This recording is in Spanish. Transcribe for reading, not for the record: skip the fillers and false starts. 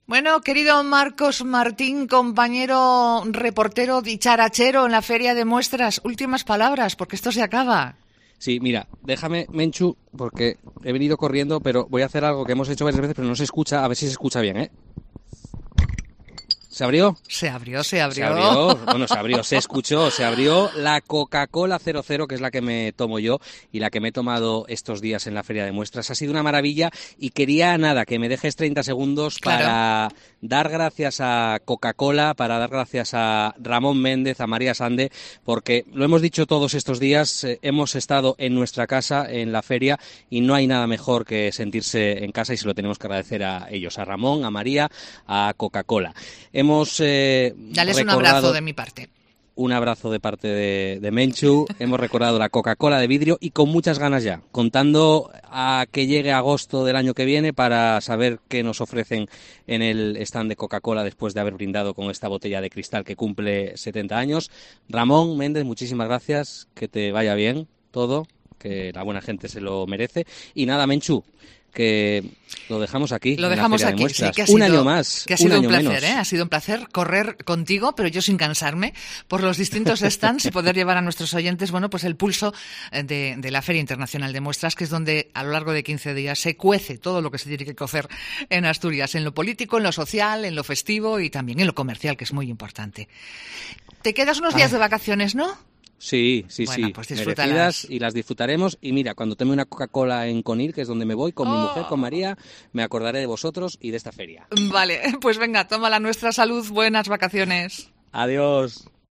Bueno, querido Marcos Martín, compañero reportero dicharachero en la Feria de Muestras, últimas palabras, porque esto se acaba. Sí, mira, déjame, Menchu, porque he venido corriendo, pero voy a hacer algo que hemos hecho varias veces, pero no se escucha, a ver si se escucha bien, ¿eh? ¿Se abrió? Se abrió. Bueno, se escuchó, se abrió la Coca-Cola 00, que es la que me tomo yo y la que me he tomado estos días en la Feria de Muestras. Ha sido una maravilla y quería, que me dejes 30 segundos para dar gracias a Coca-Cola, para dar gracias a Ramón Méndez, a María Sande, porque lo hemos dicho todos estos días, hemos estado en nuestra casa, en la feria, y no hay nada mejor que sentirse en casa y se lo tenemos que agradecer a ellos, a Ramón, a María, a Coca-Cola. Dales un abrazo de mi parte. Un abrazo de parte de Menchu. Hemos recordado la Coca-Cola de vidrio y con muchas ganas ya, contando a que llegue agosto del año que viene para saber qué nos ofrecen en el stand de Coca-Cola después de haber brindado con esta botella de cristal que cumple 70 años. Ramón Méndez, muchísimas gracias, que te vaya bien todo, que la buena gente se lo merece. Y nada, Menchu, que lo dejamos aquí. Lo dejamos aquí, sí, que ha sido un año más. Que ha sido un placer, menos. Ha sido un placer correr contigo, pero yo sin cansarme, por los distintos stands y poder llevar a nuestros oyentes, bueno, pues el pulso de la Feria Internacional de Muestras, que es donde a lo largo de 15 días se cuece todo lo que se tiene que cocer en Asturias, en lo político, en lo social, en lo festivo y también en lo comercial, que es muy importante. Te quedas unos días de vacaciones, ¿no? Sí, bueno, pues merecidas y las disfrutaremos. Y mira, cuando tome una Coca-Cola en Conil, que es donde me voy, con mi mujer, con María, me acordaré de vosotros y de esta feria. Vale, pues venga, toma la nuestra salud, buenas vacaciones. Adiós.